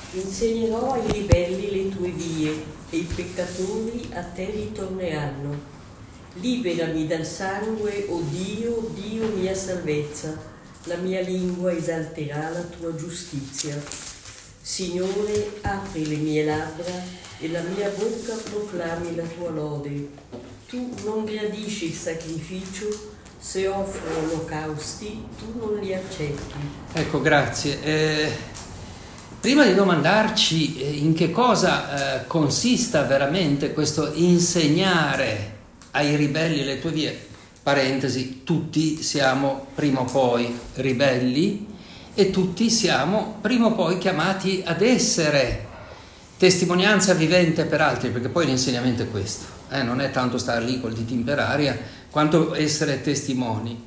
Insegnerò ai ribelli le tue vie e i peccatori a te ritorneranno. Liberami dal sangue, o Dio, Dio mia salvezza. La mia lingua esalterà la tua giustizia. Signore, apri le mie labbra e la mia bocca proclami la tua lode. Tu non gradisci il sacrificio, se offro olocausti tu non li accetti. Ecco, grazie. Prima di domandarci in che cosa consista veramente questo insegnare ai ribelli le tue vie, parentesi, tutti siamo prima o poi ribelli e tutti siamo prima o poi chiamati ad essere testimonianza vivente per altri, perché poi l'insegnamento è questo, non è tanto stare lì col dito in per aria, quanto essere testimoni.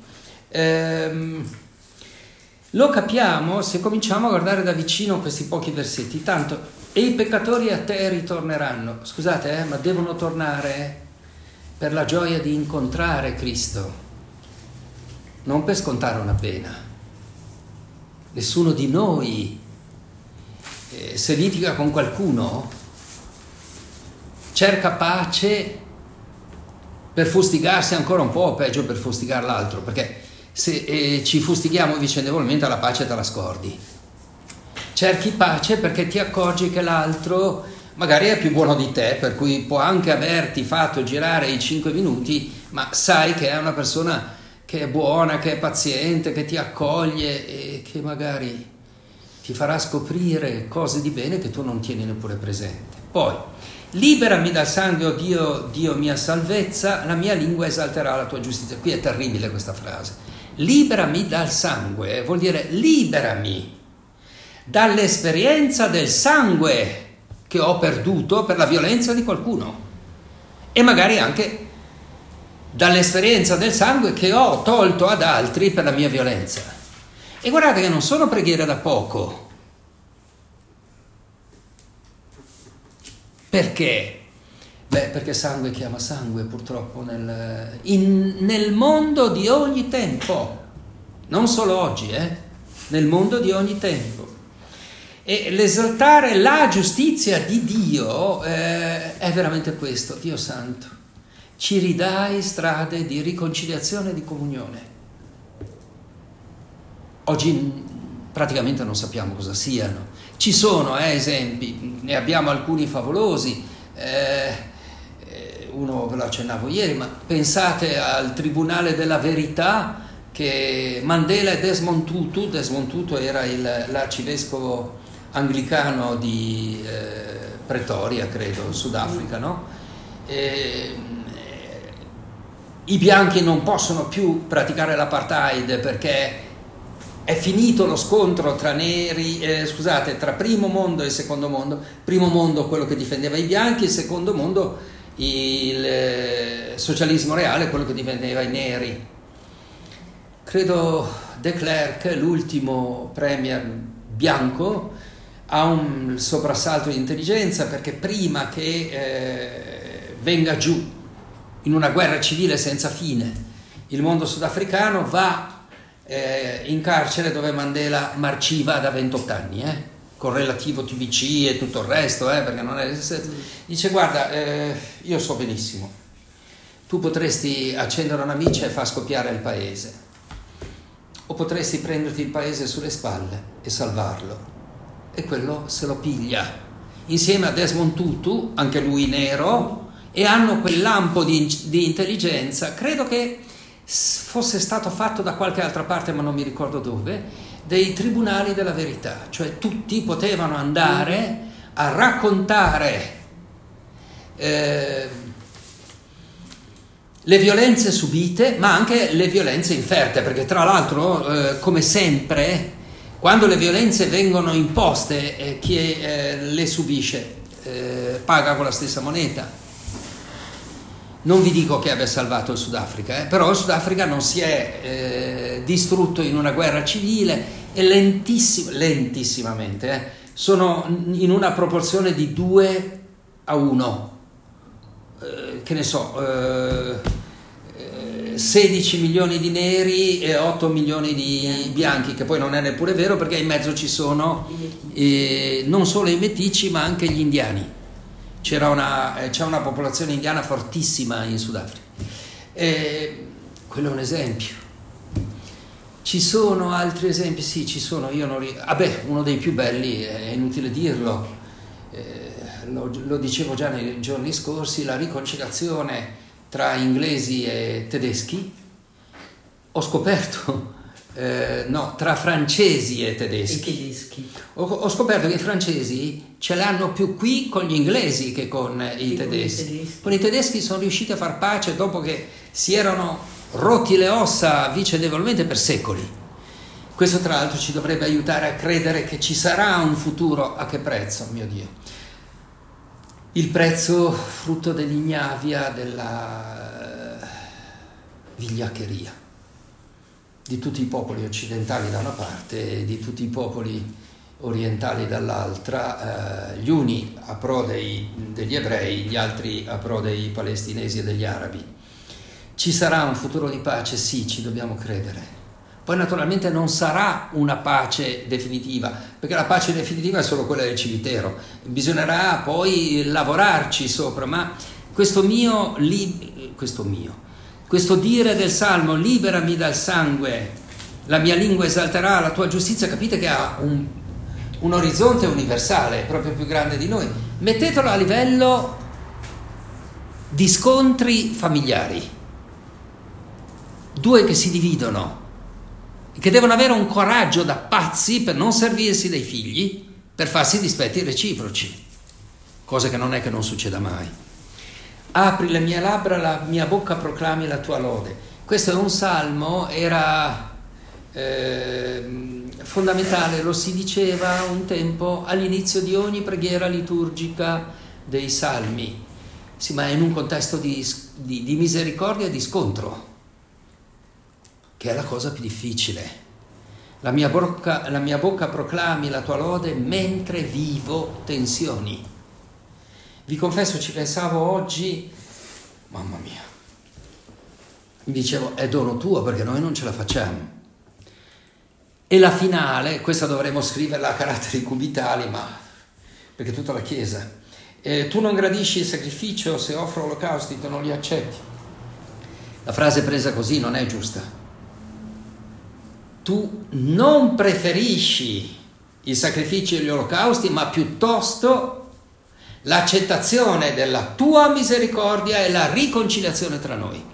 Lo capiamo se cominciamo a guardare da vicino questi pochi versetti. Tanto, e i peccatori a te ritorneranno. Scusate, ma devono tornare per la gioia di incontrare Cristo, non per scontare una pena. Nessuno di noi, se litiga con qualcuno, cerca pace per fustigarsi ancora un po', o peggio per fustigare l'altro, perché se ci fustighiamo vicendevolmente la pace te la scordi. Cerchi pace perché ti accorgi che l'altro magari è più buono di te, per cui può anche averti fatto girare i 5 minuti, ma sai che è una persona che è buona, che è paziente, che ti accoglie e che magari ti farà scoprire cose di bene che tu non tieni neppure presente. Poi, liberami dal sangue, o Dio, Dio mia salvezza, la mia lingua esalterà la tua giustizia. Qui è terribile questa frase. Liberami dal sangue vuol dire liberami dall'esperienza del sangue che ho perduto per la violenza di qualcuno e magari anche dall'esperienza del sangue che ho tolto ad altri per la mia violenza. E guardate che non sono preghiere da poco. Perché? Perché sangue chiama sangue, purtroppo, nel mondo di ogni tempo, non solo oggi, nel mondo di ogni tempo. E l'esaltare la giustizia di Dio è veramente questo, Dio Santo. Ci ridai strade di riconciliazione e di comunione. Oggi praticamente non sappiamo cosa siano. Ci sono esempi, ne abbiamo alcuni favolosi. Uno ve lo accennavo ieri, ma pensate al Tribunale della Verità che Mandela e Desmond Tutu era l'arcivescovo anglicano di Pretoria, credo, Sudafrica, no? I bianchi non possono più praticare l'apartheid perché è finito lo scontro tra tra primo mondo e secondo mondo. Primo mondo quello che difendeva i bianchi, il secondo mondo il socialismo reale, quello che difendeva i neri. Credo De Klerk, l'ultimo premier bianco, ha un soprassalto di intelligenza perché prima che venga giù in una guerra civile senza fine il mondo sudafricano va in carcere dove Mandela marciva da 28 anni, con relativo TBC e tutto il resto, perché non è... Dice, guarda, io so benissimo, tu potresti accendere una miccia e far scoppiare il paese, o potresti prenderti il paese sulle spalle e salvarlo, e quello se lo piglia, insieme a Desmond Tutu, anche lui nero, e hanno quel lampo di intelligenza, credo che fosse stato fatto da qualche altra parte, ma non mi ricordo dove, dei tribunali della verità, cioè tutti potevano andare a raccontare le violenze subite, ma anche le violenze inferte, perché tra l'altro, come sempre, quando le violenze vengono imposte, chi le subisce paga con la stessa moneta. Non vi dico che abbia salvato il Sudafrica, però il Sudafrica non si è distrutto in una guerra civile e lentissimamente, sono in una proporzione di 2-1, che ne so, 16 milioni di neri e 8 milioni di bianchi, che poi non è neppure vero, perché in mezzo ci sono non solo i meticci ma anche gli indiani. C'è una popolazione indiana fortissima in Sudafrica. Quello è un esempio. Ci sono altri esempi? Sì, ci sono. Uno dei più belli, è inutile dirlo, lo dicevo già nei giorni scorsi, la riconciliazione tra inglesi e tedeschi. Ho scoperto, tra francesi e tedeschi. Ho scoperto che i francesi ce l'hanno più qui con gli inglesi che con i tedeschi. Con i tedeschi sono riusciti a far pace dopo che si erano rotti le ossa vicendevolmente per secoli. Questo tra l'altro ci dovrebbe aiutare a credere che ci sarà un futuro. A che prezzo, mio Dio? Il prezzo frutto dell'ignavia, della vigliaccheria di tutti i popoli occidentali da una parte e di tutti i popoli orientali dall'altra, gli uni a pro degli ebrei, gli altri a pro dei palestinesi e degli arabi. Ci sarà un futuro di pace? Sì, ci dobbiamo credere. Poi naturalmente non sarà una pace definitiva, perché la pace definitiva è solo quella del cimitero, bisognerà poi lavorarci sopra, ma questo dire del Salmo, liberami dal sangue, la mia lingua esalterà la tua giustizia, capite che ha un orizzonte universale, proprio più grande di noi. Mettetelo a livello di scontri familiari, due che si dividono, che devono avere un coraggio da pazzi per non servirsi dei figli, per farsi dispetti reciproci, cosa che non è che non succeda mai. Apri le mie labbra, la mia bocca proclami la tua lode. Questo è un salmo, era fondamentale, lo si diceva un tempo all'inizio di ogni preghiera liturgica dei salmi. Sì, ma in un contesto di misericordia e di scontro, che è la cosa più difficile. La mia bocca proclami la tua lode mentre vivo tensioni. Vi confesso, ci pensavo oggi, mamma mia, mi dicevo, è dono tuo perché noi non ce la facciamo. E la finale, questa dovremmo scriverla a caratteri cubitali, ma perché tutta la Chiesa, tu non gradisci il sacrificio, se offro olocausti tu non li accetti. La frase presa così non è giusta. Tu non preferisci i sacrifici e gli olocausti, ma piuttosto l'accettazione della tua misericordia e la riconciliazione tra noi.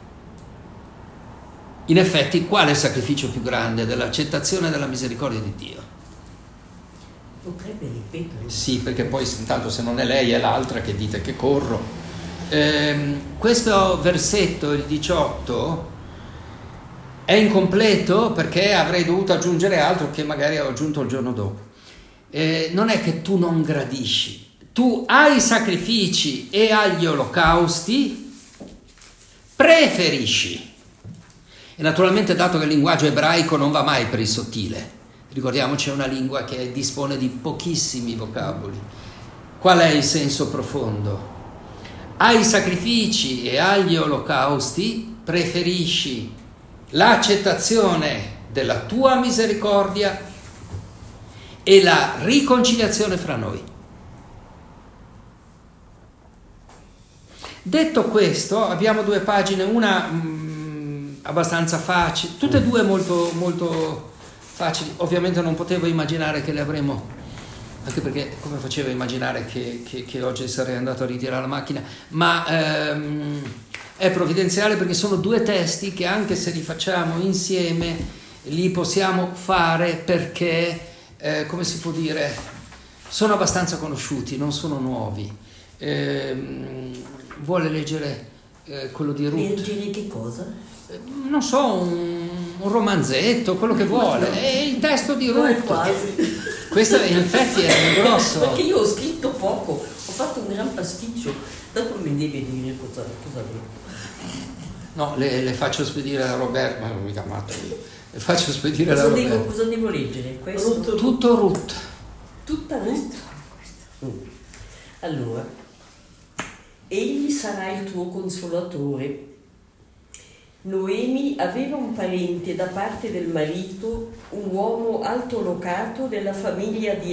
In effetti, quale sacrificio più grande dell'accettazione della misericordia di Dio? Potrebbe ripetere. Sì, perché poi intanto se non è lei è l'altra che dite che corro. Questo versetto, il 18, è incompleto perché avrei dovuto aggiungere altro che magari ho aggiunto il giorno dopo. Non è che tu non gradisci. Tu ai sacrifici e agli olocausti preferisci. E naturalmente, dato che il linguaggio ebraico non va mai per il sottile, ricordiamoci, è una lingua che dispone di pochissimi vocaboli. Qual è il senso profondo? Ai sacrifici e agli olocausti preferisci l'accettazione della tua misericordia e la riconciliazione fra noi. Detto questo, abbiamo due pagine, una abbastanza facile, tutte e due molto, molto facili. Ovviamente non potevo immaginare che le avremo, anche perché come facevo a immaginare che oggi sarei andato a ritirare la macchina, ma è provvidenziale perché sono due testi che anche se li facciamo insieme li possiamo fare perché, come si può dire, sono abbastanza conosciuti, non sono nuovi. Vuole leggere quello di Ruth? Leggere che cosa? Non so, un romanzetto, quello che vuole. È il testo di Ruth. Quasi. Questo in effetti è un grosso. Perché io ho scritto poco, ho fatto un gran pasticcio. Dopo mi devi dire cosa No, le faccio spedire da Roberto, ma non mica matto io. Le faccio spedire da Roberto. Cosa devo leggere? Questo? Tutto Ruth. Tutta Ruth? Allora, egli sarà il tuo consolatore, Noemi aveva un parente da parte del marito, un uomo altolocato della famiglia di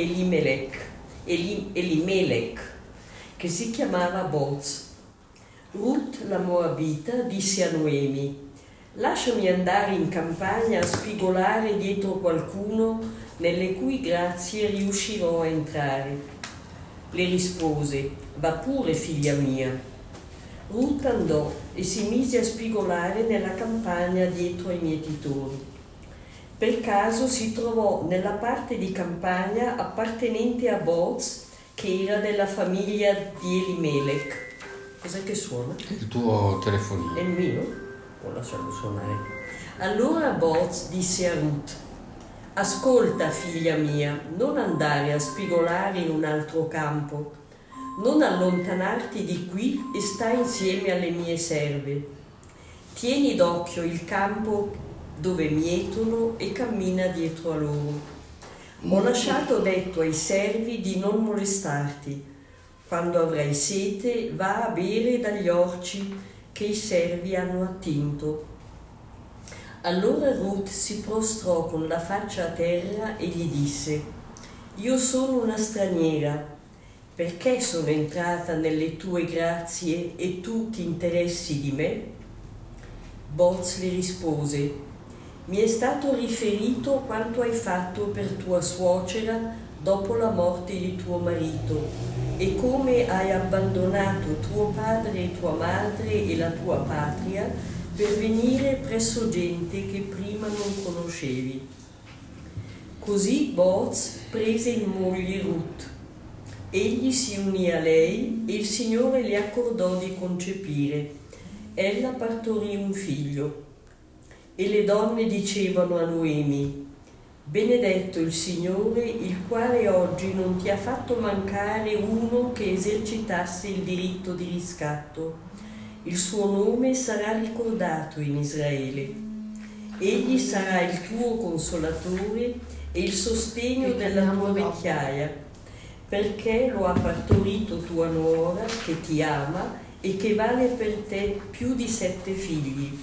Elimelech, che si chiamava Boz. Ruth la Moabita disse a Noemi: «Lasciami andare in campagna a spigolare dietro qualcuno nelle cui grazie riuscirò a entrare». Le rispose: «Va pure, figlia mia». Ruth andò e si mise a spigolare nella campagna dietro ai mietitori. Per caso si trovò nella parte di campagna appartenente a Boz, che era della famiglia di Elimelech. Cos'è che suona? Il tuo telefonino. È il mio? O lasciarlo suonare? Allora Boz disse a Ruth: «Ascolta, figlia mia, non andare a spigolare in un altro campo. Non allontanarti di qui e stai insieme alle mie serve. Tieni d'occhio il campo dove mietono e cammina dietro a loro. Ho lasciato detto ai servi di non molestarti. Quando avrai sete, va a bere dagli orci che i servi hanno attinto». Allora Ruth si prostrò con la faccia a terra e gli disse: «Io sono una straniera. Perché sono entrata nelle tue grazie e tu ti interessi di me?» Boz le rispose: «Mi è stato riferito quanto hai fatto per tua suocera dopo la morte di tuo marito e come hai abbandonato tuo padre e tua madre e la tua patria per venire presso gente che prima non conoscevi». Così Boz prese in moglie Ruth. Egli si unì a lei e il Signore le accordò di concepire. Ella partorì un figlio. E le donne dicevano a Noemi: «Benedetto il Signore, il quale oggi non ti ha fatto mancare uno che esercitasse il diritto di riscatto. Il suo nome sarà ricordato in Israele. Egli sarà il tuo consolatore e il sostegno della tua vecchiaia, perché lo ha partorito tua nuora, che ti ama e che vale per te più di 7 figli».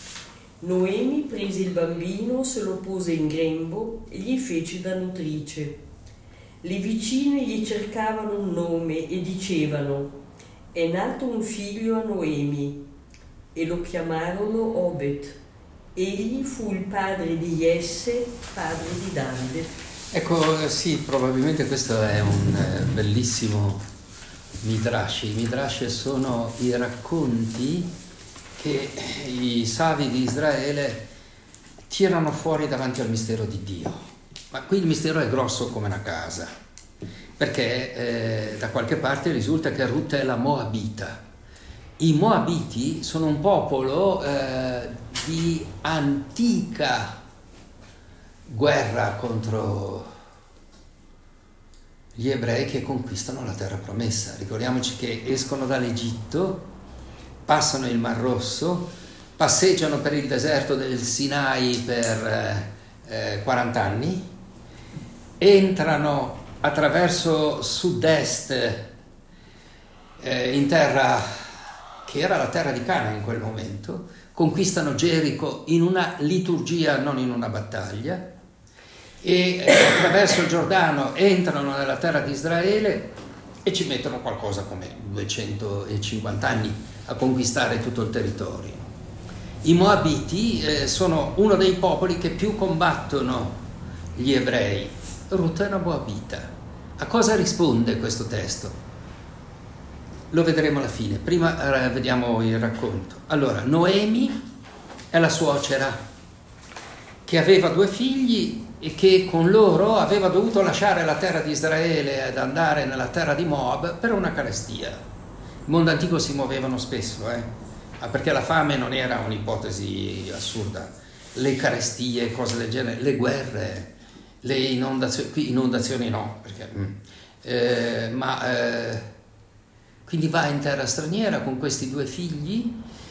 Noemi prese il bambino, se lo pose in grembo e gli fece da nutrice. Le vicine gli cercavano un nome e dicevano: «È nato un figlio a Noemi», e lo chiamarono Obed. Egli fu il padre di Jesse, padre di Davide. Ecco, sì, probabilmente questo è un bellissimo Midrash. I Midrash sono i racconti che i savi di Israele tirano fuori davanti al mistero di Dio. Ma qui il mistero è grosso come una casa, perché da qualche parte risulta che Ruth è la Moabita. I Moabiti sono un popolo di antica guerra contro gli ebrei che conquistano la terra promessa. Ricordiamoci che escono dall'Egitto, passano il Mar Rosso, passeggiano per il deserto del Sinai per 40 anni, entrano attraverso sud-est in terra che era la terra di Canaan in quel momento, conquistano Gerico in una liturgia, non in una battaglia, e attraverso il Giordano entrano nella terra di Israele e ci mettono qualcosa come 250 anni a conquistare tutto il territorio. I Moabiti sono uno dei popoli che più combattono gli ebrei. Ruth è una Moabita. A cosa risponde questo testo? Lo vedremo alla fine. Prima vediamo il racconto. Allora, Noemi è la suocera che aveva 2 figli e che con loro aveva dovuto lasciare la terra di Israele ed andare nella terra di Moab per una carestia. Il mondo antico si muovevano spesso, perché la fame non era un'ipotesi assurda. Le carestie, cose del genere, le guerre, le inondazioni no, perché, quindi va in terra straniera con questi 2 figli.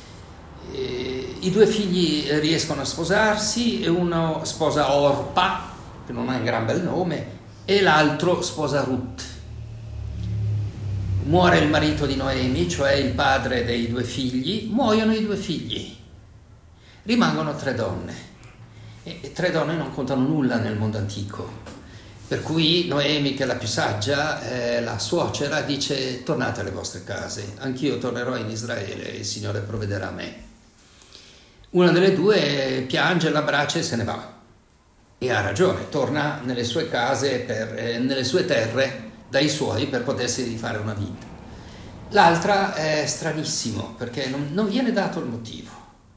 I 2 figli riescono a sposarsi e uno sposa Orpa, che non ha un gran bel nome, e l'altro sposa Ruth. Muore il marito di Noemi, cioè il padre dei 2 figli, muoiono i 2 figli. rimangono 3 donne, e 3 donne non contano nulla nel mondo antico. Per cui Noemi, che è la più saggia, la suocera, dice: tornate alle vostre case, anch'io tornerò in Israele e il Signore provvederà a me. Una delle 2 piange, l'abbraccia e se ne va. E ha ragione, torna nelle sue case, nelle sue terre, dai suoi, per potersi rifare una vita. L'altra è stranissimo, perché non viene dato il motivo.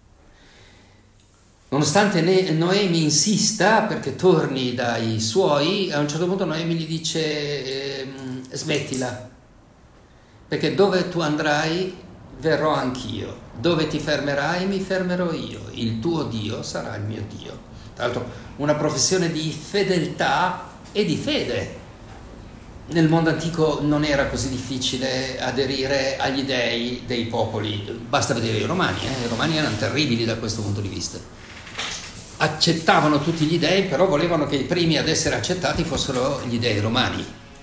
Nonostante Noemi insista perché torni dai suoi, a un certo punto Noemi gli dice: smettila, perché dove tu andrai verrò anch'io, dove ti fermerai mi fermerò io, il tuo Dio sarà il mio Dio. Tra l'altro una professione di fedeltà e di fede. Nel mondo antico non era così difficile aderire agli dei dei popoli, basta vedere i romani erano terribili da questo punto di vista. Accettavano tutti gli dei, però volevano che i primi ad essere accettati fossero gli dei romani.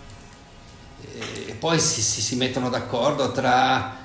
E poi si mettono d'accordo tra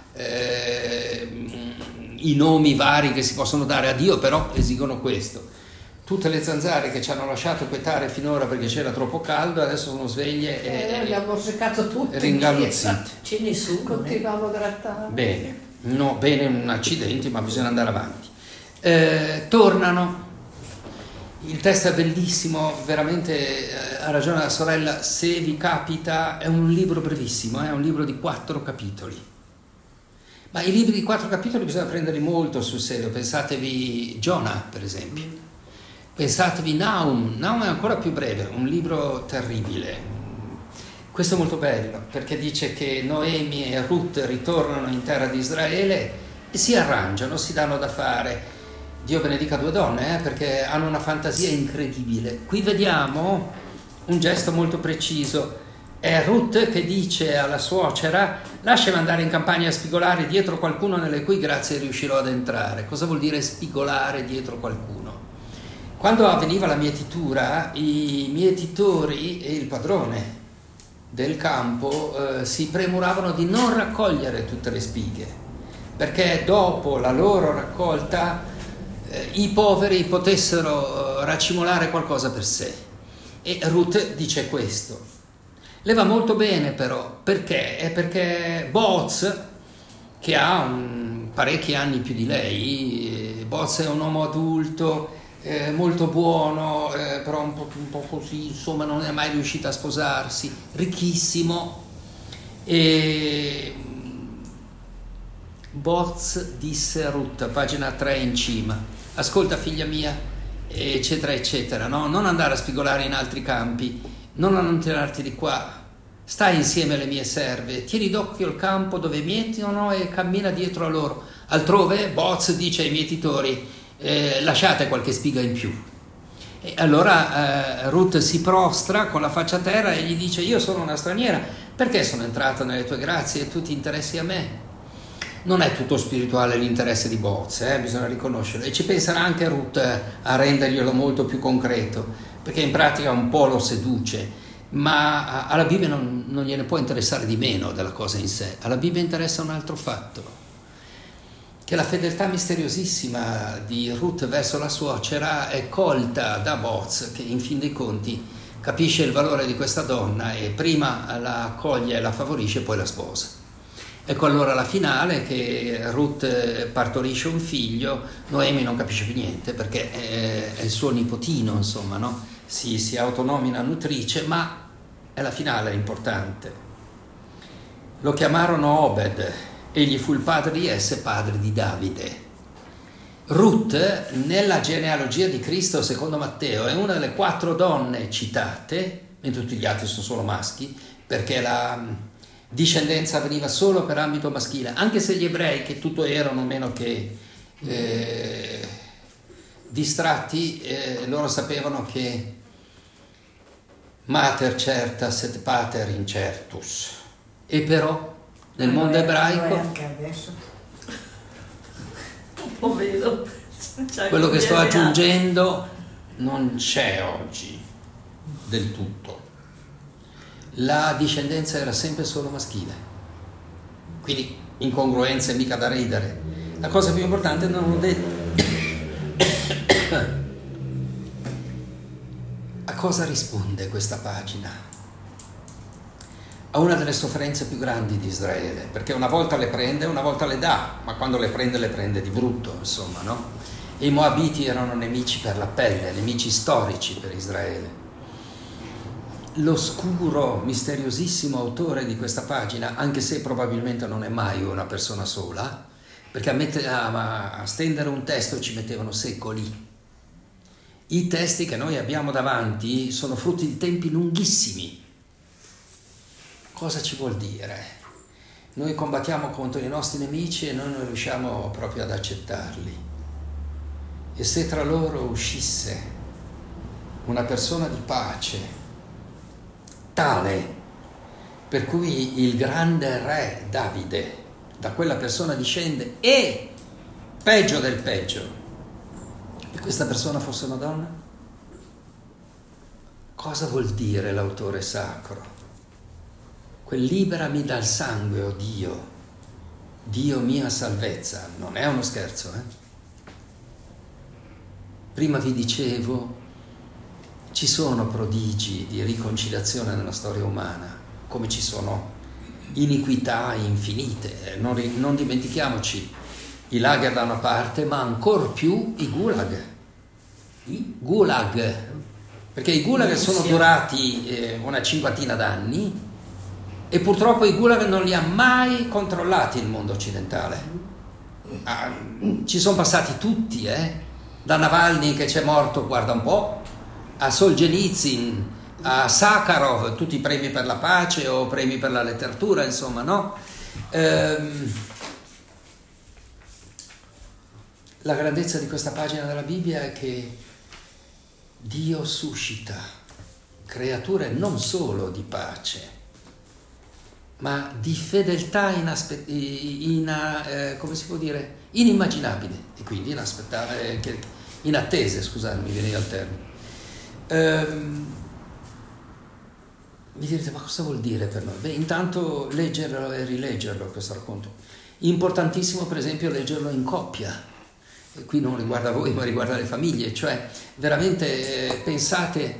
i nomi vari che si possono dare a Dio, però esigono questo. Tutte le zanzare che ci hanno lasciato quietare finora perché c'era troppo caldo, adesso sono sveglie e abbiamo seccato tutti, ringalluzzite. Ce ne sono. Continuavo a grattare. Bene, un accidente, ma bisogna andare avanti. Tornano. Il testo è bellissimo, veramente ha ragione la sorella, se vi capita è un libro brevissimo, è un libro di 4 capitoli. Ma i libri di 4 capitoli bisogna prenderli molto sul serio, pensatevi Giona per esempio, pensatevi Nahum è ancora più breve, un libro terribile. Questo è molto bello perché dice che Noemi e Ruth ritornano in terra di Israele e si arrangiano, si danno da fare. Dio benedica 2 donne, perché hanno una fantasia incredibile. Qui vediamo un gesto molto preciso. È Ruth che dice alla suocera: lasciami andare in campagna a spigolare dietro qualcuno nelle cui grazie riuscirò ad entrare. Cosa vuol dire spigolare dietro qualcuno? Quando avveniva la mietitura, i mietitori e il padrone del campo si premuravano di non raccogliere tutte le spighe, perché dopo la loro raccolta i poveri potessero racimolare qualcosa per sé. E Ruth dice questo. Le va molto bene però, perché? È perché Boaz, che ha parecchi anni più di lei, Boaz è un uomo adulto, molto buono, però un po' così, insomma non è mai riuscito a sposarsi, ricchissimo, e Boaz disse a Ruth, pagina 3 in cima: ascolta figlia mia, eccetera eccetera, no? Non andare a spigolare in altri campi, non allontanarti di qua, stai insieme alle mie serve, tieni d'occhio il campo dove mietono e cammina dietro a loro. Altrove Boaz dice ai mietitori: lasciate qualche spiga in più. E allora Ruth si prostra con la faccia a terra e gli dice: io sono una straniera, perché sono entrata nelle tue grazie e tu ti interessi a me? Non è tutto spirituale l'interesse di Boaz, bisogna riconoscerlo, e ci penserà anche Ruth a renderglielo molto più concreto, perché in pratica un po' lo seduce, ma alla Bibbia non gliene può interessare di meno della cosa in sé. Alla Bibbia interessa un altro fatto, che la fedeltà misteriosissima di Ruth verso la suocera è colta da Boaz, che in fin dei conti capisce il valore di questa donna e prima la accoglie e la favorisce, poi la sposa. Ecco allora la finale, che Ruth partorisce un figlio, Noemi non capisce più niente perché è il suo nipotino, insomma, no? Si autonomina nutrice, ma è la finale importante. Lo chiamarono Obed, egli fu il padre di Esse, padre di Davide. Ruth, nella genealogia di Cristo secondo Matteo, è una delle 4 donne citate, mentre tutti gli altri sono solo maschi, perché la discendenza avveniva solo per ambito maschile, anche se gli ebrei, che tutto erano meno che distratti, loro sapevano che mater certa set pater incertus, e però nel mondo ebraico Anche adesso. Lo vedo. quello che sto aggiungendo non c'è oggi del tutto. La discendenza era sempre solo maschile, quindi incongruenze mica da ridere. La cosa più importante, non l'ho detto, A cosa risponde questa pagina? A una delle sofferenze più grandi di Israele, perché una volta le prende, una volta le dà, ma quando le prende di brutto, insomma, no? E i Moabiti erano nemici per la pelle, nemici storici per Israele. L'oscuro, misteriosissimo autore di questa pagina, anche se probabilmente non è mai una persona sola, perché a stendere un testo ci mettevano secoli. I testi che noi abbiamo davanti sono frutti di tempi lunghissimi. Cosa ci vuol dire? Noi combattiamo contro i nostri nemici e noi non riusciamo proprio ad accettarli. E se tra loro uscisse una persona di pace, tale per cui il grande re Davide da quella persona discende e, peggio del peggio, e questa persona fosse una donna? Cosa vuol dire l'autore sacro? Quel liberami dal sangue, oh Dio, Dio mia salvezza, non è uno scherzo, Prima vi dicevo, ci sono prodigi di riconciliazione nella storia umana, come ci sono iniquità infinite. Non dimentichiamoci i lager da una parte, ma ancor più i gulag. I gulag, perché i gulag sono durati una cinquantina d'anni e purtroppo i gulag non li ha mai controllati il mondo occidentale. Ci sono passati tutti, da Navalny che c'è morto, guarda un po', a Solzhenitsyn, a Sakharov, tutti i premi per la pace o premi per la letteratura, insomma, no? La grandezza di questa pagina della Bibbia è che Dio suscita creature non solo di pace, ma di fedeltà come si può dire, inimmaginabile, e quindi inattese, scusate, mi viene al termine. Mi direte, ma cosa vuol dire per noi? Beh, intanto leggerlo e rileggerlo questo racconto. Importantissimo, per esempio, leggerlo in coppia. E qui non riguarda voi, ma riguarda le famiglie. Cioè, veramente pensate,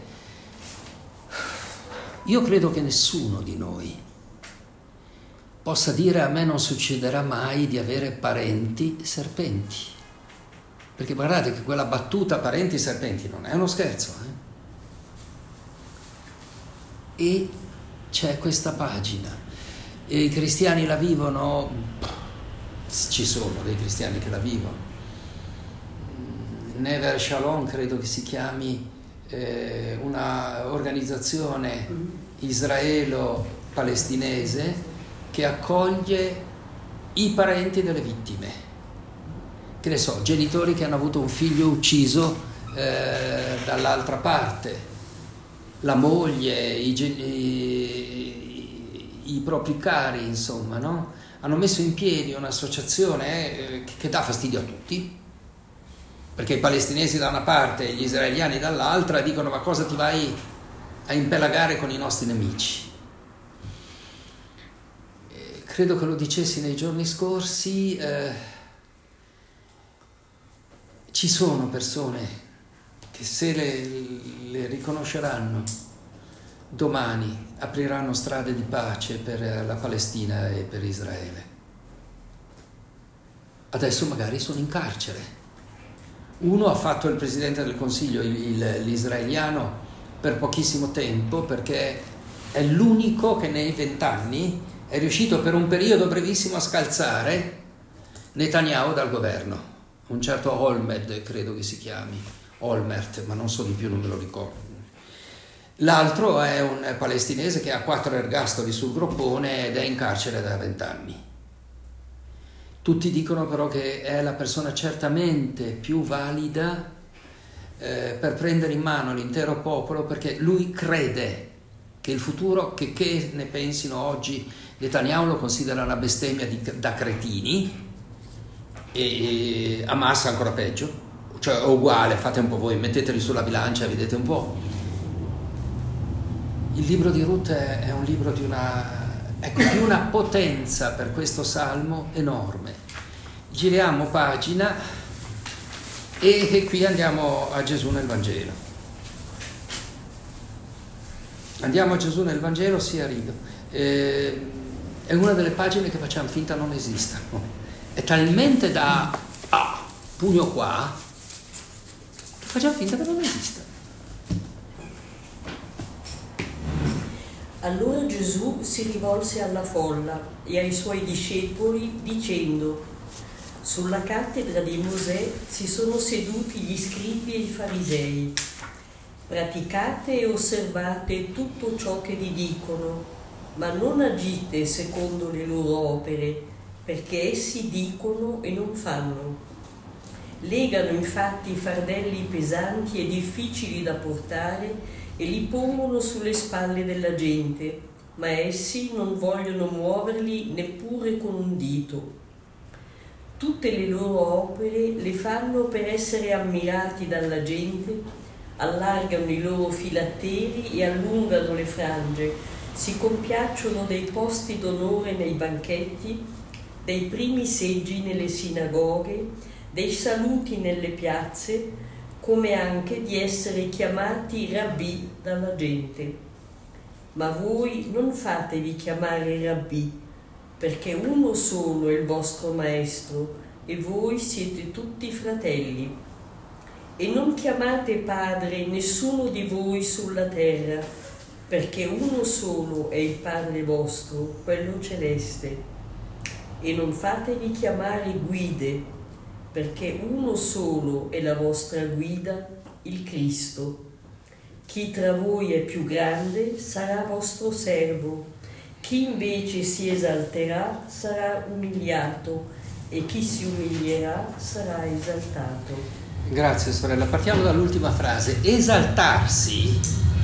io credo che nessuno di noi possa dire a me non succederà mai di avere parenti serpenti. Perché guardate che quella battuta parenti serpenti non è uno scherzo, E c'è questa pagina e i cristiani la vivono, ci sono dei cristiani che la vivono. Never Shalom credo che si chiami, una organizzazione israelo-palestinese che accoglie i parenti delle vittime, che ne so, genitori che hanno avuto un figlio ucciso dall'altra parte, la moglie, i propri cari, insomma, no? Hanno messo in piedi un'associazione che dà fastidio a tutti, perché i palestinesi da una parte e gli israeliani dall'altra dicono: ma cosa ti vai a impelagare con i nostri nemici? Credo che lo dicessi nei giorni scorsi, ci sono persone che se le riconosceranno domani apriranno strade di pace per la Palestina e per Israele. Adesso magari sono in carcere. Uno ha fatto il presidente del Consiglio, l'israeliano, per pochissimo tempo, perché è l'unico che nei 20 anni è riuscito per un periodo brevissimo a scalzare Netanyahu dal governo. Un certo Olmert, credo che si chiami, Olmert, ma non so di più, non me lo ricordo. L'altro è un palestinese che ha 4 ergastoli sul groppone ed è in carcere da 20 anni. Tutti dicono però che è la persona certamente più valida per prendere in mano l'intero popolo, perché lui crede che il futuro, che ne pensino oggi, Netanyahu lo considera una bestemmia da cretini, e Hamas ancora peggio, cioè uguale, fate un po' voi, metteteli sulla bilancia e vedete un po'. Il libro di Ruth è un libro di una potenza per questo salmo enorme. Giriamo pagina E qui andiamo a Gesù nel Vangelo. Andiamo a Gesù nel Vangelo, sì, arrivo. È una delle pagine che facciamo finta non esistano. È talmente da pugno qua, che facciamo finta che non esista. Allora Gesù si rivolse alla folla e ai suoi discepoli dicendo: sulla cattedra di Mosè si sono seduti gli scribi e i farisei. Praticate e osservate tutto ciò che vi dicono, ma non agite secondo le loro opere, perché essi dicono e non fanno. Legano infatti fardelli pesanti e difficili da portare e li pongono sulle spalle della gente, ma essi non vogliono muoverli neppure con un dito. Tutte le loro opere le fanno per essere ammirati dalla gente, allargano i loro filatteri e allungano le frange, si compiacciono dei posti d'onore nei banchetti, dei primi seggi nelle sinagoghe, dei saluti nelle piazze, come anche di essere chiamati rabbì dalla gente. Ma voi non fatevi chiamare rabbì, perché uno solo è il vostro maestro e voi siete tutti fratelli. E non chiamate padre nessuno di voi sulla terra, perché uno solo è il Padre vostro, quello celeste. E non fatevi chiamare guide, perché uno solo è la vostra guida, il Cristo. Chi tra voi è più grande sarà vostro servo, chi invece si esalterà sarà umiliato e chi si umilierà sarà esaltato. Grazie sorella, partiamo dall'ultima frase. Esaltarsi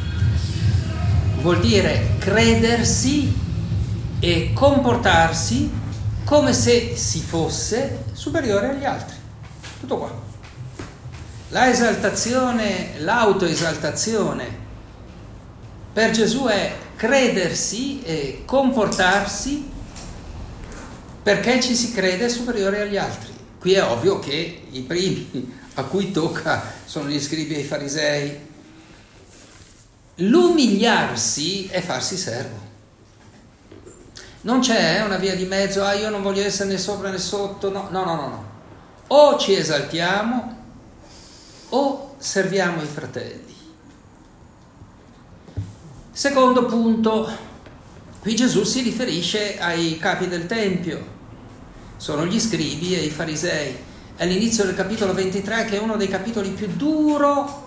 vuol dire credersi e comportarsi come se si fosse superiore agli altri. Tutto qua. La esaltazione, l'autoesaltazione per Gesù è credersi e comportarsi perché ci si crede superiore agli altri. Qui è ovvio che i primi a cui tocca sono gli scribi e i farisei. L'umiliarsi è farsi servo. Non c'è una via di mezzo, io non voglio essere né sopra né sotto, no. O ci esaltiamo o serviamo i fratelli. Secondo punto, qui Gesù si riferisce ai capi del Tempio, sono gli scribi e i farisei. È all'inizio del capitolo 23, che è uno dei capitoli più duro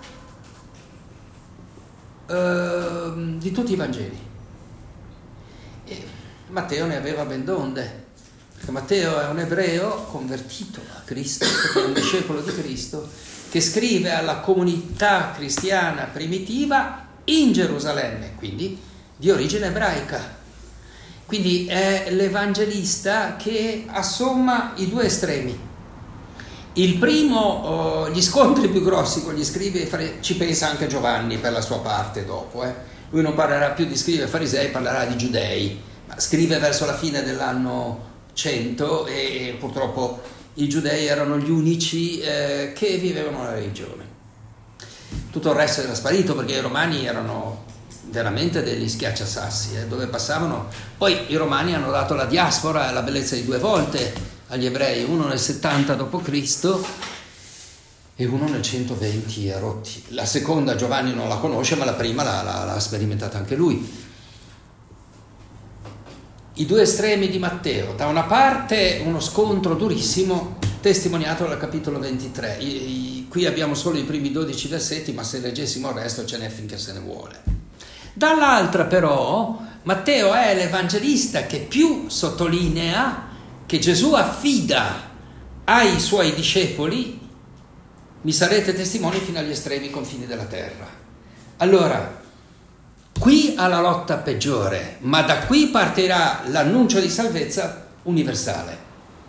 di tutti i Vangeli. E Matteo ne aveva ben donde, perché Matteo è un ebreo convertito a Cristo, perché è un discepolo di Cristo, che scrive alla comunità cristiana primitiva in Gerusalemme, quindi di origine ebraica. Quindi è l'evangelista che assomma i due estremi. Il primo, gli scontri più grossi con gli scribi e farisei, ci pensa anche Giovanni per la sua parte dopo. Lui non parlerà più di scribi e farisei, parlerà di giudei. Scrive verso la fine dell'anno 100 e purtroppo i giudei erano gli unici che vivevano la religione. Tutto il resto era sparito perché i romani erano veramente degli schiacciasassi, dove passavano. Poi i romani hanno dato la diaspora, la bellezza di 2 volte agli ebrei, uno nel 70 d.C. e uno nel 120 a rotti. La seconda Giovanni non la conosce, ma la prima l'ha sperimentata anche lui. I due estremi di Matteo: da una parte uno scontro durissimo testimoniato dal capitolo 23, qui abbiamo solo i primi 12 versetti, ma se leggessimo il resto ce n'è finché se ne vuole. Dall'altra però Matteo è l'evangelista che più sottolinea che Gesù affida ai suoi discepoli: mi sarete testimoni fino agli estremi confini della terra. Allora, qui ha la lotta peggiore, ma da qui partirà l'annuncio di salvezza universale.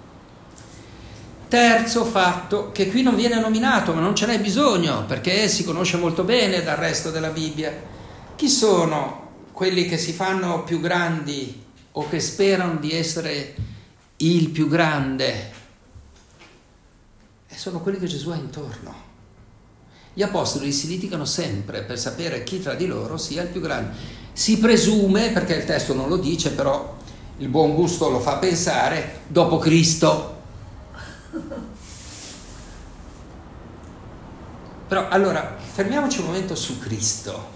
Terzo fatto, che qui non viene nominato, ma non ce n'è bisogno, perché si conosce molto bene dal resto della Bibbia. Chi sono quelli che si fanno più grandi o che sperano di essere il più grande? E sono quelli che Gesù ha intorno. Gli apostoli si litigano sempre per sapere chi tra di loro sia il più grande. Si presume, perché il testo non lo dice, però il buon gusto lo fa pensare, dopo Cristo. Però allora, fermiamoci un momento su Cristo.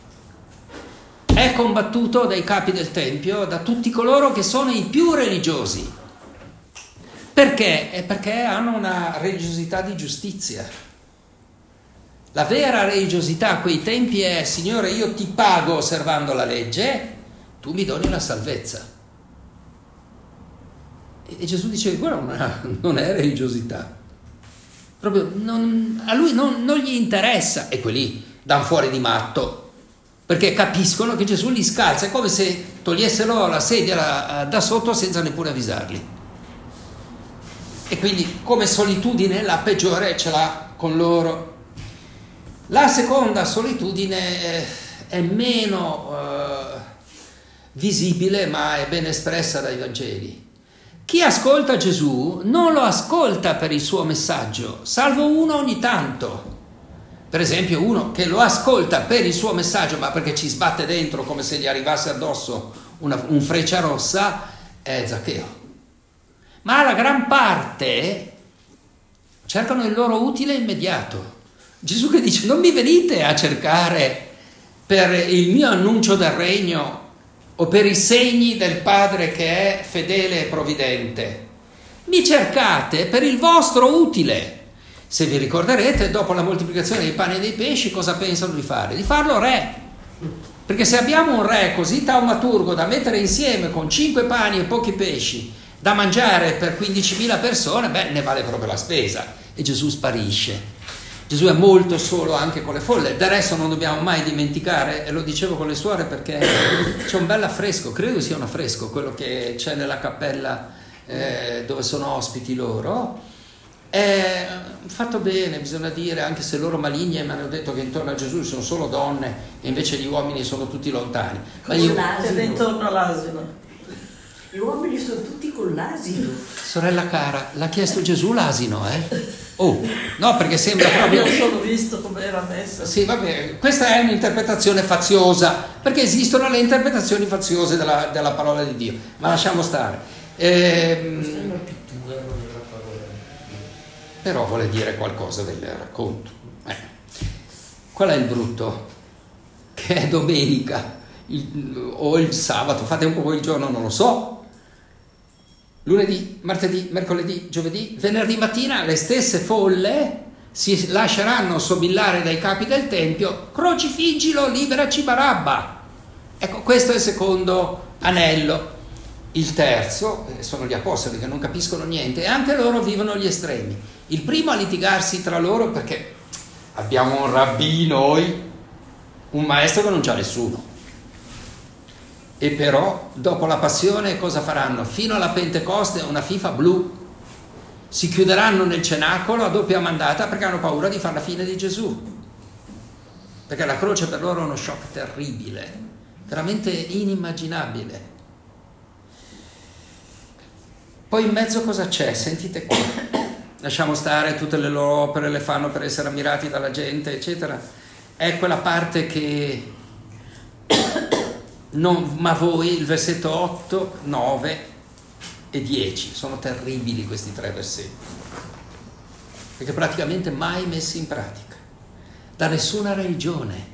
È combattuto dai capi del Tempio, da tutti coloro che sono i più religiosi. Perché? È perché hanno una religiosità di giustizia. La vera religiosità a quei tempi è: Signore, io ti pago osservando la legge, tu mi doni la salvezza. E Gesù dice: quella non è religiosità. Proprio a lui non gli interessa. E quelli danno fuori di matto, perché capiscono che Gesù li scalza. È come se togliesse loro la sedia da sotto senza neppure avvisarli. E quindi come solitudine la peggiore ce l'ha con loro. La seconda solitudine è meno visibile, ma è ben espressa dai Vangeli. Chi ascolta Gesù non lo ascolta per il suo messaggio, salvo uno ogni tanto. Per esempio uno che lo ascolta per il suo messaggio, ma perché ci sbatte dentro come se gli arrivasse addosso un Frecciarossa, è Zaccheo. Ma la gran parte cercano il loro utile immediato. Gesù che dice: non mi venite a cercare per il mio annuncio del regno o per i segni del Padre che è fedele e provvidente. Mi cercate per il vostro utile. Se vi ricorderete, dopo la moltiplicazione dei pani e dei pesci, cosa pensano di fare? Di farlo re. Perché se abbiamo un re così taumaturgo da mettere insieme con 5 pani e pochi pesci, da mangiare per 15.000 persone, ne vale proprio la spesa. E Gesù sparisce. Gesù è molto solo anche con le folle. Del resto non dobbiamo mai dimenticare, e lo dicevo con le suore perché c'è un bel affresco, credo sia un affresco, quello che c'è nella cappella dove sono ospiti loro. È fatto bene, bisogna dire, anche se loro maligne mi hanno detto che intorno a Gesù ci sono solo donne e invece gli uomini sono tutti lontani. Ma L'asino. Intorno all'asino. Gli uomini sono tutti con l'asino. Sorella cara, l'ha chiesto Gesù l'asino, Oh, no, perché sembra proprio... Io solo visto come era messa. Sì, vabbè, questa è un'interpretazione faziosa, perché esistono le interpretazioni faziose della parola di Dio, ma lasciamo stare. Però vuole dire qualcosa del racconto. Qual è il brutto? Che è domenica o il sabato, fate un po' il giorno, non lo so. Lunedì, martedì, mercoledì, giovedì, venerdì mattina le stesse folle si lasceranno sobillare dai capi del Tempio: crocifiggilo, liberaci Barabba. Ecco, questo è il secondo anello. Il terzo sono gli apostoli che non capiscono niente e anche loro vivono gli estremi. Il primo a litigarsi tra loro perché abbiamo un rabbì noi, un maestro che non c'ha nessuno. E però dopo la passione cosa faranno? Fino alla Pentecoste una FIFA blu. Si chiuderanno nel cenacolo a doppia mandata perché hanno paura di fare la fine di Gesù. Perché la croce per loro è uno shock terribile, veramente inimmaginabile. Poi in mezzo cosa c'è? Sentite qua. Lasciamo stare tutte le loro opere, le fanno per essere ammirati dalla gente, eccetera. È quella parte che... ma voi, il versetto 8, 9 e 10, sono terribili questi 3 versetti, perché praticamente mai messi in pratica da nessuna religione.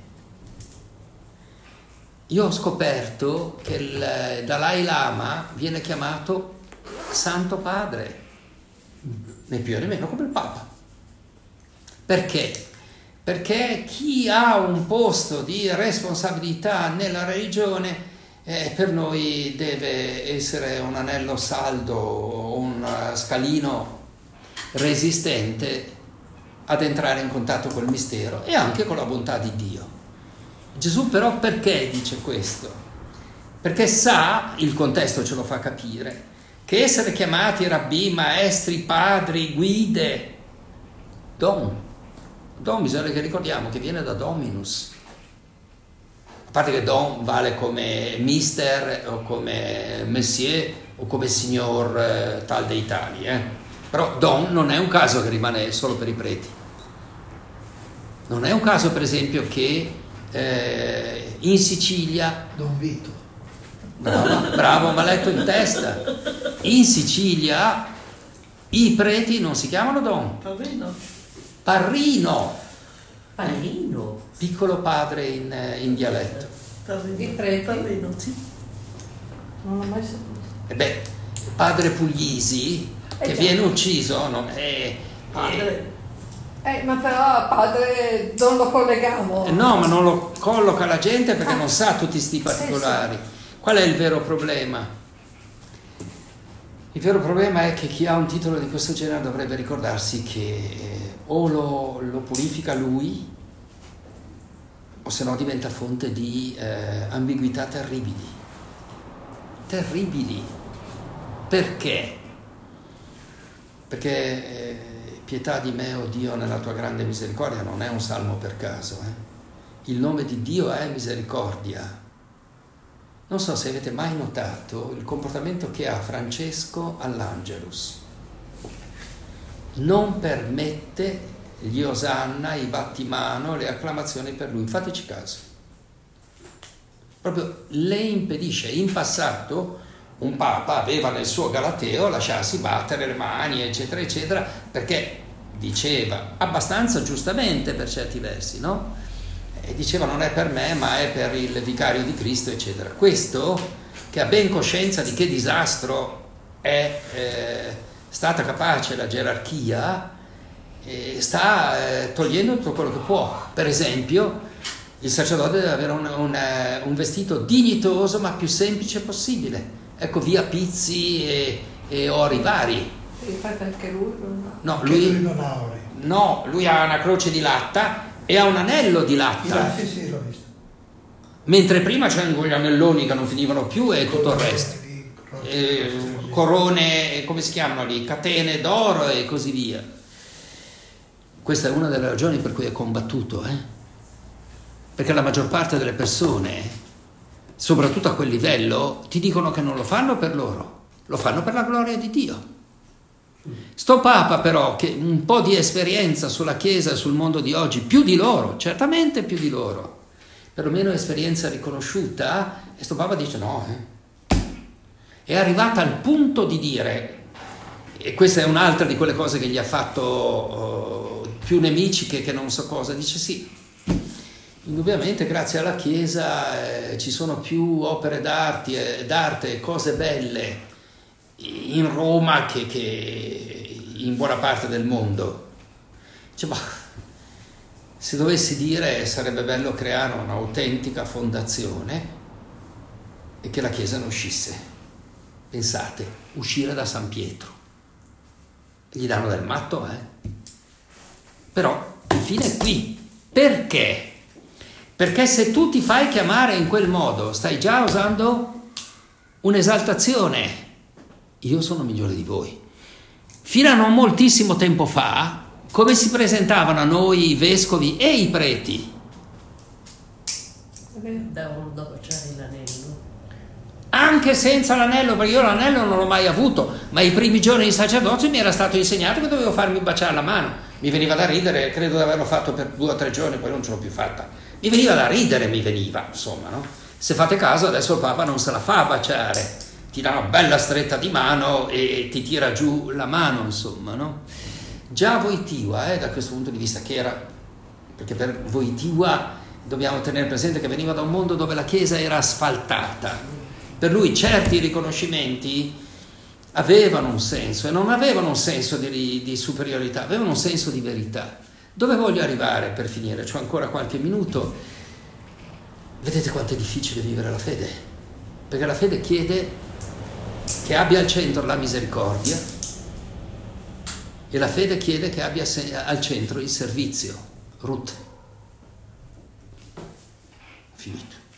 Io ho scoperto che il Dalai Lama viene chiamato Santo Padre, né più né meno come il Papa. Perché? Perché chi ha un posto di responsabilità nella religione per noi deve essere un anello saldo, un scalino resistente ad entrare in contatto col mistero e anche con la bontà di Dio. Gesù però perché dice questo? Perché sa, il contesto ce lo fa capire, che essere chiamati rabbì, maestri, padri, guide, Dom bisogna che ricordiamo che viene da Dominus, a parte che Dom vale come Mister o come Monsieur o come Signor tal dei tali, Però Don non è un caso che rimane solo per i preti. Non è un caso, per esempio, che in Sicilia... Don Vito. Bravo, ma letto in testa. In Sicilia i preti non si chiamano Don. Parrino. Parrino? Piccolo padre in dialetto. I preti? Parrino, sì. Non l'ho mai saputo. E beh, padre Puglisi, che viene ucciso, non è... Padre. Ma però padre non lo colleghiamo. No, ma non lo colloca la gente perché non sa tutti questi particolari. Qual è il vero problema? Il vero problema è che chi ha un titolo di questo genere dovrebbe ricordarsi che o lo purifica lui, o se no diventa fonte di ambiguità terribili. Terribili. Perché? Perché pietà di me, o Dio, nella tua grande misericordia non è un salmo per caso. Il nome di Dio è misericordia. Non so se avete mai notato il comportamento che ha Francesco all'Angelus. Non permette gli osanna, i battimano, le acclamazioni per lui. Fateci caso. Proprio le impedisce. In passato un papa aveva nel suo galateo lasciarsi battere le mani, eccetera, eccetera, perché diceva, abbastanza giustamente per certi versi, no? E diceva non è per me ma è per il vicario di Cristo, eccetera. Questo, che ha ben coscienza di che disastro è stata capace la gerarchia, sta togliendo tutto quello che può. Per esempio, il sacerdote deve avere un vestito dignitoso ma più semplice possibile. Ecco, via pizzi e ori vari. Infatti anche lui No, Lui non ha ori. no, lui ha una croce di latta e ha un anello di latta. Sì, l'ho visto. Mentre prima c'erano gli anelloni che non finivano più e tutto il resto. Corone, come si chiamano lì? Catene d'oro e così via. Questa è una delle ragioni per cui è combattuto, perché la maggior parte delle persone, soprattutto a quel livello, ti dicono che non lo fanno per loro, lo fanno per la gloria di Dio. Sto Papa però, che un po' di esperienza sulla Chiesa e sul mondo di oggi, più di loro, certamente più di loro, perlomeno esperienza riconosciuta, e sto Papa dice no, è arrivata al punto di dire, e questa è un'altra di quelle cose che gli ha fatto più nemici che non so cosa, dice sì, indubbiamente grazie alla Chiesa ci sono più opere d'arte e cose belle in Roma che in buona parte del mondo. Dice, se dovessi dire sarebbe bello creare un'autentica fondazione e che la Chiesa ne uscisse. Pensate, uscire da San Pietro. Gli danno del matto, Però il fine è qui. Perché? Perché se tu ti fai chiamare in quel modo, stai già usando un'esaltazione. Io sono migliore di voi. Fino a non moltissimo tempo fa, come si presentavano a noi i vescovi e i preti? Davano da baciare l'anello. Anche senza l'anello, perché io l'anello non l'ho mai avuto, ma i primi giorni di sacerdozio mi era stato insegnato che dovevo farmi baciare la mano. Mi veniva da ridere, credo di averlo fatto per 2 o 3 giorni, poi non ce l'ho più fatta. Mi veniva da ridere, insomma, no? Se fate caso, adesso il Papa non se la fa baciare, ti dà una bella stretta di mano e ti tira giù la mano, insomma, no? Già Wojtyła, da questo punto di vista, che era, perché per Wojtyła dobbiamo tenere presente che veniva da un mondo dove la Chiesa era asfaltata. Per lui certi riconoscimenti avevano un senso e non avevano un senso di superiorità, avevano un senso di verità. Dove voglio arrivare per finire? C'ho ancora qualche minuto. Vedete quanto è difficile vivere la fede? Perché la fede chiede che abbia al centro la misericordia e la fede chiede che abbia al centro il servizio. Ruth. Finito.